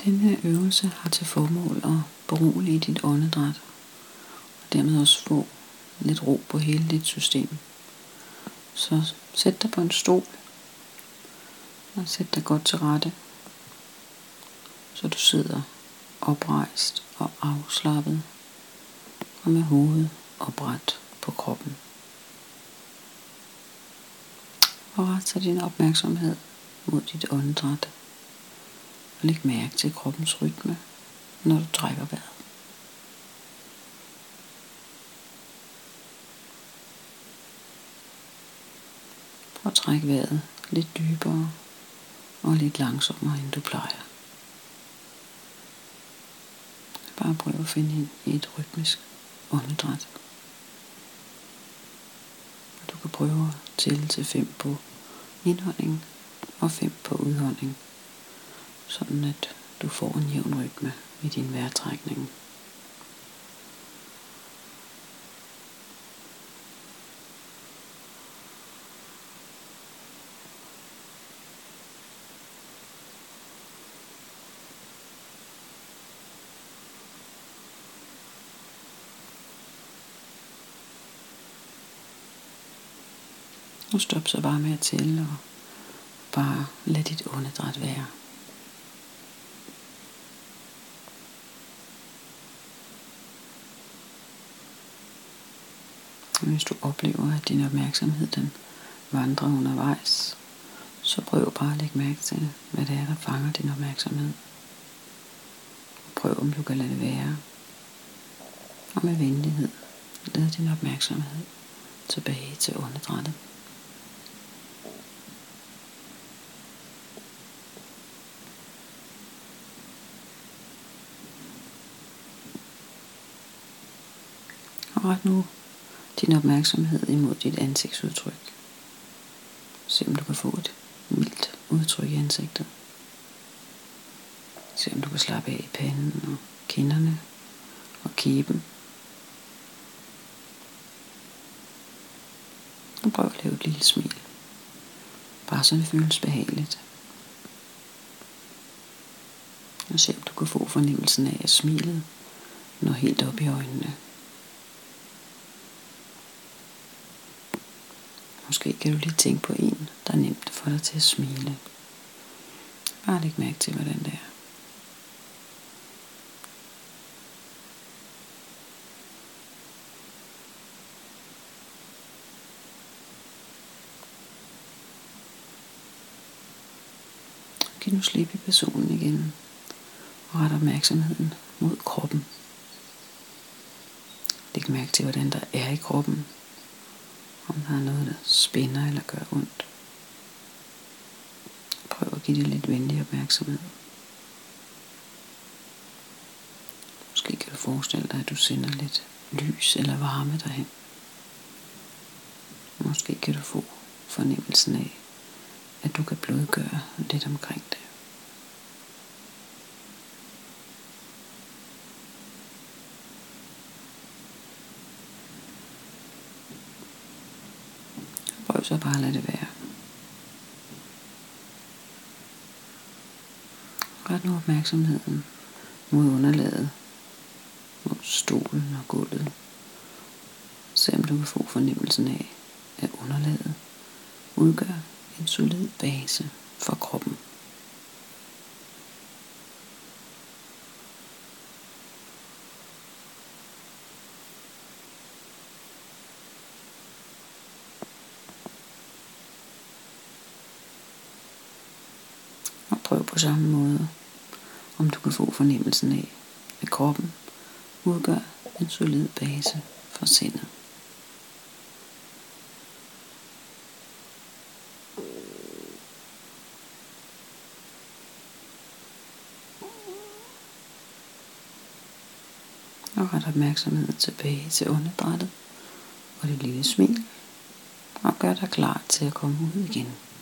Denne øvelse har til formål at berolige dit åndedræt, og dermed også få lidt ro på hele dit system. Så sæt dig på en stol, og sæt dig godt til rette, så du sidder oprejst og afslappet, og med hovedet opret på kroppen. Og ret så din opmærksomhed mod dit åndedræt, og læg mærke til kroppens rytme, når du trækker vejret. Prøv at trække vejret lidt dybere og lidt langsommere, end du plejer. Bare prøv at finde ind i et rytmisk åndedræt. Du kan prøve at tælle til 5 på indånding og 5 på udånding, sådan at du får en jævn rytme i din vejrtrækning. Nu stop så bare med at tælle og bare lad dit åndedræt være. Hvis du oplever, at din opmærksomhed den vandrer undervejs, så prøv bare at lægge mærke til, hvad det er, der fanger din opmærksomhed. Prøv, om du kan lade det være. Og med venlighed, lad din opmærksomhed tilbage til åndedrættet. Og ret nu din opmærksomhed imod dit ansigtsudtryk. Se om du kan få et mildt udtryk i ansigtet. Se om du kan slappe af i panden og kinderne og kæben. Og prøv at lave et lille smil. Bare så det føles behageligt. Og se om du kan få fornemmelsen af, at smilet når helt op i øjnene. Måske kan du lige tænke på en, der er nemt for dig til at smile. Bare læg mærke til, hvordan det er. Giv nu slip i personen igen, og ret opmærksomheden mod kroppen. Læg mærke til, hvordan der er i kroppen. Om der er noget, der spænder eller gør ondt. Prøv at give det lidt venlig opmærksomhed. Måske kan du forestille dig, at du sender lidt lys eller varme derhen. Måske kan du få fornemmelsen af, at du kan blødgøre lidt omkring det. Prøv så bare at lade det være. Ret nu opmærksomheden mod underlaget, mod stolen og gulvet. Se om du kan få fornemmelsen af, at underlaget udgør en solid base for kroppen. Og prøv på samme måde, om du kan få fornemmelsen af, at kroppen udgør en solid base for sindet. Og ret opmærksomheden tilbage til åndedrættet og det lille smil, og gør dig klar til at komme ud igen.